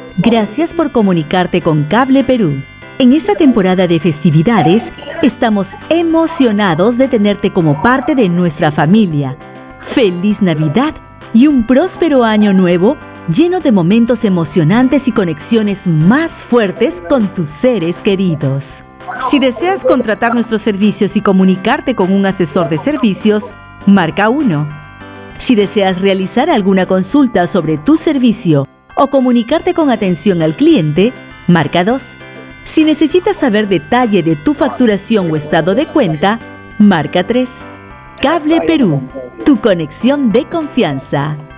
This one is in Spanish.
Gracias por comunicarte con Cable Perú. En esta temporada de festividades, estamos emocionados de tenerte como parte de nuestra familia. ¡Feliz Navidad y un próspero año nuevo lleno de momentos emocionantes y conexiones más fuertes con tus seres queridos! Si deseas contratar nuestros servicios y comunicarte con un asesor de servicios, marca 1. Si deseas realizar alguna consulta sobre tu servicio o comunicarte con atención al cliente, marca 2. Si necesitas saber detalle de tu facturación o estado de cuenta, marca 3. Cable Perú, tu conexión de confianza.